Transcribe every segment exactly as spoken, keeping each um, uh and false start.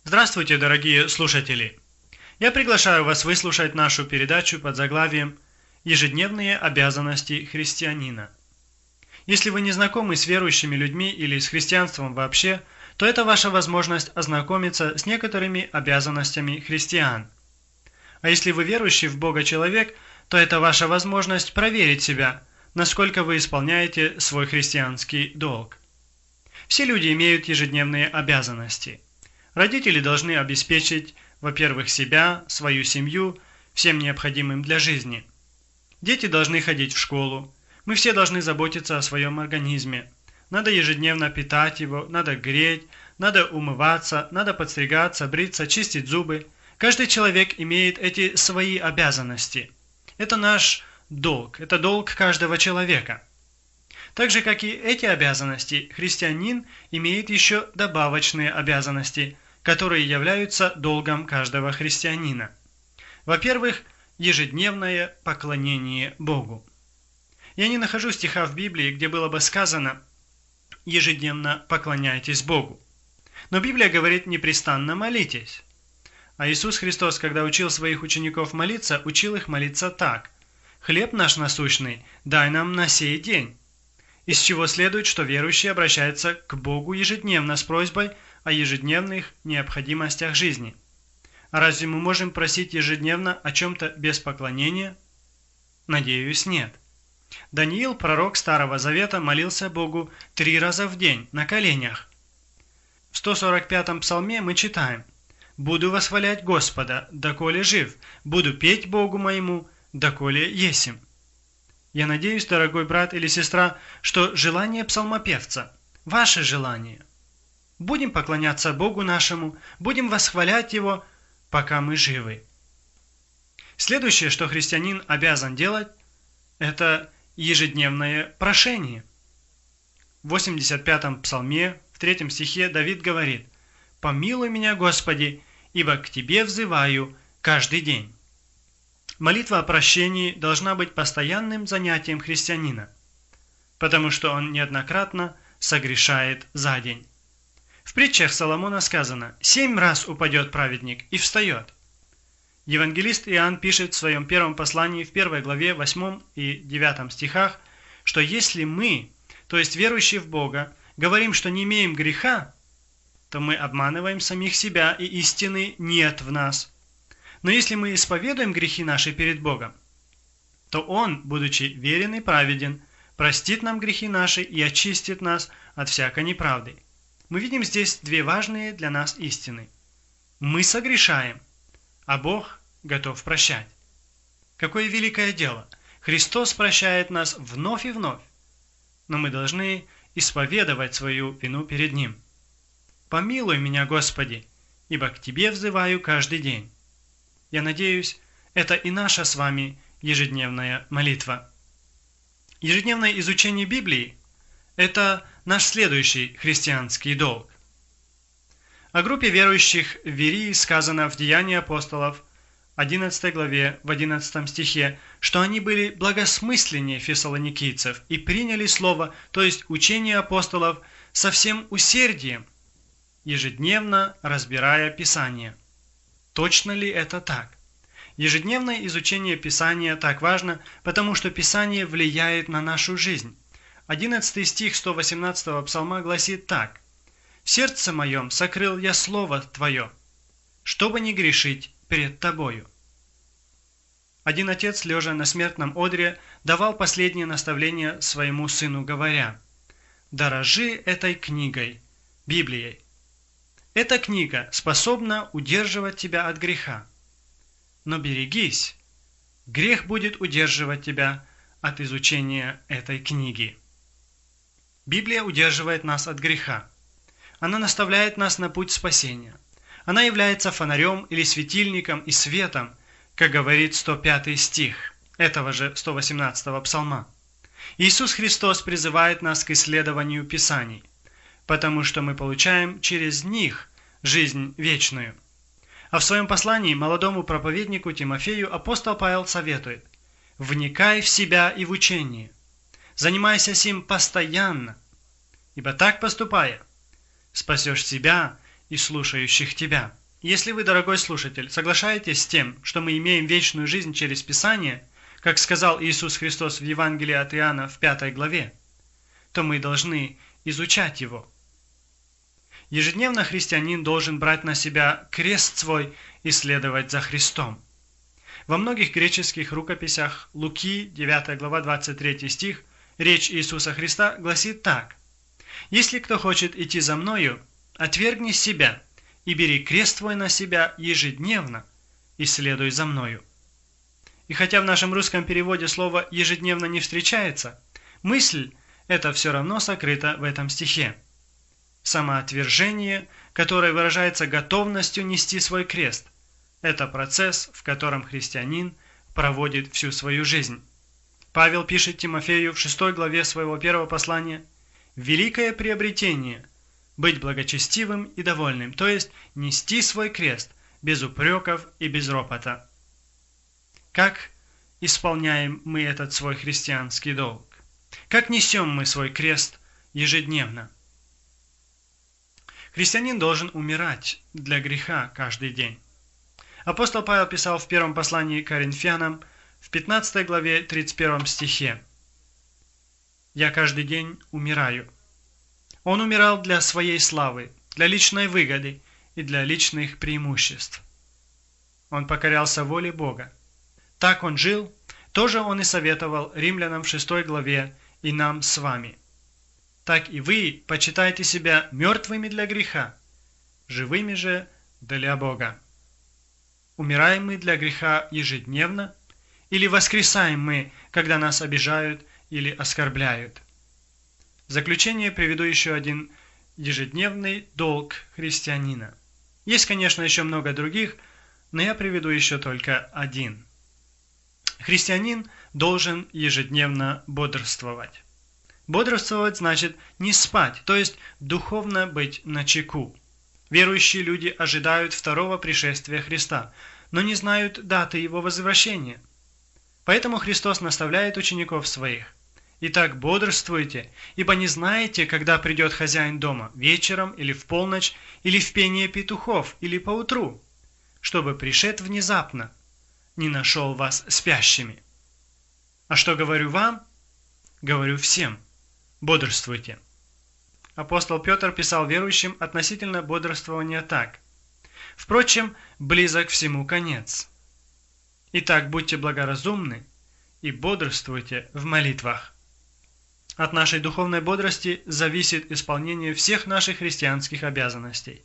Здравствуйте, дорогие слушатели! Я приглашаю вас выслушать нашу передачу под заглавием «Ежедневные обязанности христианина». Если вы не знакомы с верующими людьми или с христианством вообще, то это ваша возможность ознакомиться с некоторыми обязанностями христиан. А если вы верующий в Бога человек, то это ваша возможность проверить себя, насколько вы исполняете свой христианский долг. Все люди имеют ежедневные обязанности. Родители должны обеспечить, во-первых, себя, свою семью, всем необходимым для жизни. Дети должны ходить в школу. Мы все должны заботиться о своем организме. Надо ежедневно питать его, надо греть, надо умываться, надо подстригаться, бриться, чистить зубы. Каждый человек имеет эти свои обязанности. Это наш долг, это долг каждого человека. Так же, как и эти обязанности, христианин имеет еще добавочные обязанности, которые являются долгом каждого христианина. Во-первых, ежедневное поклонение Богу. Я не нахожу стиха в Библии, где было бы сказано «ежедневно поклоняйтесь Богу». Но Библия говорит «непрестанно молитесь». А Иисус Христос, когда учил своих учеников молиться, учил их молиться так: «Хлеб наш насущный дай нам на сей день». Из чего следует, что верующий обращается к Богу ежедневно с просьбой о ежедневных необходимостях жизни. А разве мы можем просить ежедневно о чем-то без поклонения? Надеюсь, нет. Даниил, пророк Старого Завета, молился Богу три раза в день, на коленях. В сто сорок пятом псалме мы читаем: «Буду восхвалять Господа, доколе жив, буду петь Богу моему, доколе есим». Я надеюсь, дорогой брат или сестра, что желание псалмопевца – ваше желание. Будем поклоняться Богу нашему, будем восхвалять Его, пока мы живы. Следующее, что христианин обязан делать, это ежедневное прошение. В восемьдесят пятом псалме, в третьем стихе Давид говорит: «Помилуй меня, Господи, ибо к Тебе взываю каждый день». Молитва о прощении должна быть постоянным занятием христианина, потому что он неоднократно согрешает за день. В притчах Соломона сказано: «Семь раз упадет праведник и встает». Евангелист Иоанн пишет в своем первом послании в первой главе восьмом и девятом стихах, что если мы, то есть верующие в Бога, говорим, что не имеем греха, то мы обманываем самих себя, и истины нет в нас. Но если мы исповедуем грехи наши перед Богом, то Он, будучи верен и праведен, простит нам грехи наши и очистит нас от всякой неправды. Мы видим здесь две важные для нас истины. Мы согрешаем, а Бог готов прощать. Какое великое дело! Христос прощает нас вновь и вновь, но мы должны исповедовать свою вину перед Ним. «Помилуй меня, Господи, ибо к Тебе взываю каждый день». Я надеюсь, это и наша с вами ежедневная молитва. Ежедневное изучение Библии – это наш следующий христианский долг. О группе верующих в Верии сказано в Деянии апостолов, одиннадцатой главе, в одиннадцатом стихе, что они были благосмысленнее фессалоникийцев и приняли слово, то есть учение апостолов, со всем усердием, ежедневно разбирая Писание. Точно ли это так? Ежедневное изучение Писания так важно, потому что Писание влияет на нашу жизнь. одиннадцатый стих сто восемнадцатого псалма гласит так: «В сердце моем сокрыл я Слово Твое, чтобы не грешить пред Тобою». Один отец, лежа на смертном одре, давал последнее наставление своему сыну, говоря: «Дорожи этой книгой, Библией. Эта книга способна удерживать тебя от греха. Но берегись, грех будет удерживать тебя от изучения этой книги». Библия удерживает нас от греха. Она наставляет нас на путь спасения. Она является фонарем или светильником и светом, как говорит сто пятый стих этого же сто восемнадцатого псалма. Иисус Христос призывает нас к исследованию Писаний, потому что мы получаем через них жизнь вечную. А в своем послании молодому проповеднику Тимофею апостол Павел советует: «Вникай в себя и в учение, занимайся сим постоянно, ибо так поступая, спасешь себя и слушающих тебя. Если вы, дорогой слушатель, соглашаетесь с тем, что мы имеем вечную жизнь через Писание, как сказал Иисус Христос в Евангелии от Иоанна в пятой главе, то мы должны изучать его. Ежедневно христианин должен брать на себя крест свой и следовать за Христом. Во многих греческих рукописях Луки, девятая глава, двадцать третий стих, речь Иисуса Христа гласит так: «Если кто хочет идти за Мною, отвергни себя и бери крест твой на себя ежедневно и следуй за Мною». И хотя в нашем русском переводе слово «ежедневно» не встречается, мысль эта все равно сокрыта в этом стихе. Самоотвержение, которое выражается готовностью нести свой крест, это процесс, в котором христианин проводит всю свою жизнь. Павел пишет Тимофею в шестой главе своего первого послания: «Великое приобретение – быть благочестивым и довольным, то есть нести свой крест без упреков и без ропота». Как исполняем мы этот свой христианский долг? Как несем мы свой крест ежедневно? Христианин должен умирать для греха каждый день. Апостол Павел писал в первом послании к Коринфянам в пятнадцатой главе тридцать первом стихе: «Я каждый день умираю». Он умирал для своей славы, для личной выгоды и для личных преимуществ. Он покорялся воле Бога. Так он жил, тоже он и советовал римлянам в шестой главе и нам с вами. Так и вы почитайте себя мертвыми для греха, живыми же для Бога. Умираем мы для греха ежедневно, или воскресаем мы, когда нас обижают или оскорбляют? В заключение приведу еще один ежедневный долг христианина. Есть, конечно, еще много других, но я приведу еще только один. Христианин должен ежедневно бодрствовать. Бодрствовать значит не спать, то есть духовно быть начеку. Верующие люди ожидают второго пришествия Христа, но не знают даты Его возвращения. Поэтому Христос наставляет учеников своих: «Итак, бодрствуйте, ибо не знаете, когда придет хозяин дома, вечером или в полночь, или в пение петухов, или поутру, чтобы, пришед внезапно, не нашел вас спящими. А что говорю вам? Говорю всем: бодрствуйте». Апостол Петр писал верующим относительно бодрствования так: «Впрочем, близок всему конец. Итак, будьте благоразумны и бодрствуйте в молитвах». От нашей духовной бодрости зависит исполнение всех наших христианских обязанностей.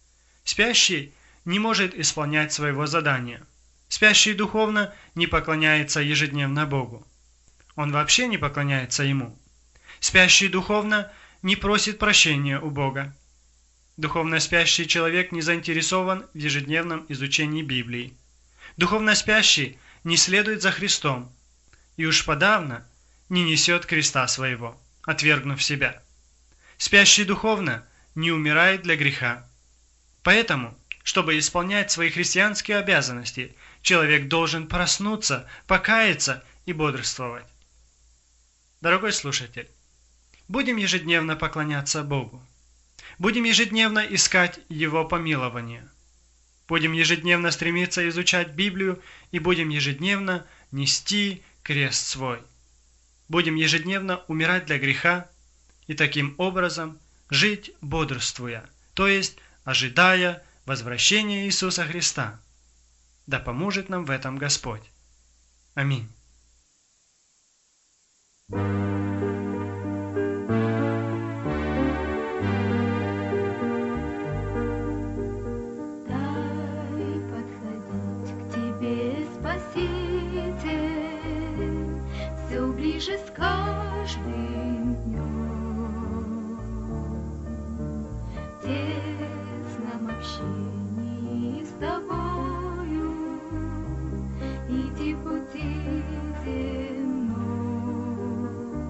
Спящий не может исполнять своего задания. Спящий духовно не поклоняется ежедневно Богу. Он вообще не поклоняется Ему. Спящий духовно не просит прощения у Бога. Духовно спящий человек не заинтересован в ежедневном изучении Библии. Духовно спящий не следует за Христом и уж подавно не несет креста своего, отвергнув себя. Спящий духовно не умирает для греха. Поэтому, чтобы исполнять свои христианские обязанности, человек должен проснуться, покаяться и бодрствовать. Дорогой слушатель, будем ежедневно поклоняться Богу. Будем ежедневно искать Его помилования. Будем ежедневно стремиться изучать Библию и будем ежедневно нести крест свой. Будем ежедневно умирать для греха и таким образом жить бодрствуя, то есть ожидая возвращения Иисуса Христа. Да поможет нам в этом Господь. Аминь. Ближе с каждым днем, в тесном общении с Тобою, иди пути земной.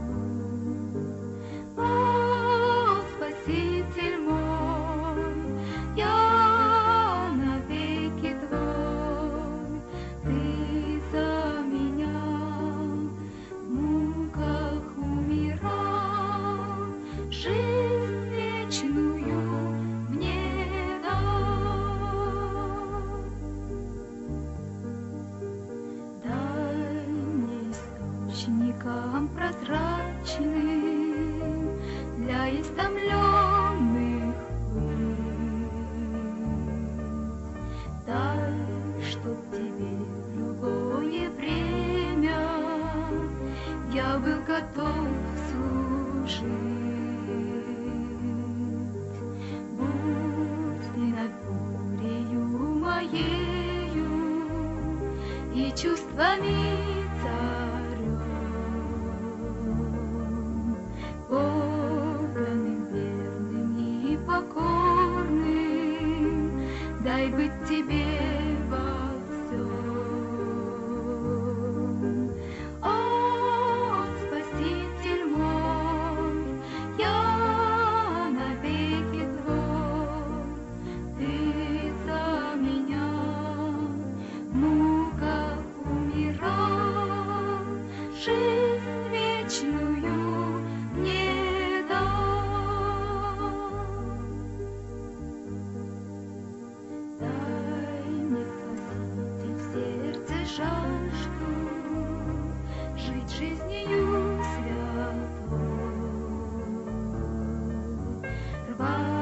О, Спаситель мой, я навеки Твой, Ты за меня в муках умирал. готов служить. Будь ты над бурею моею и чувствами царем, поданным, верным и покорным, дай быть тебе во всем. О, Спаситель мой, я навеки твой, ты за меня в муках умирал, жизнь вечную мне дал. Дай мне, Спаситель, в сердце жажду жить жизнью святой, рвать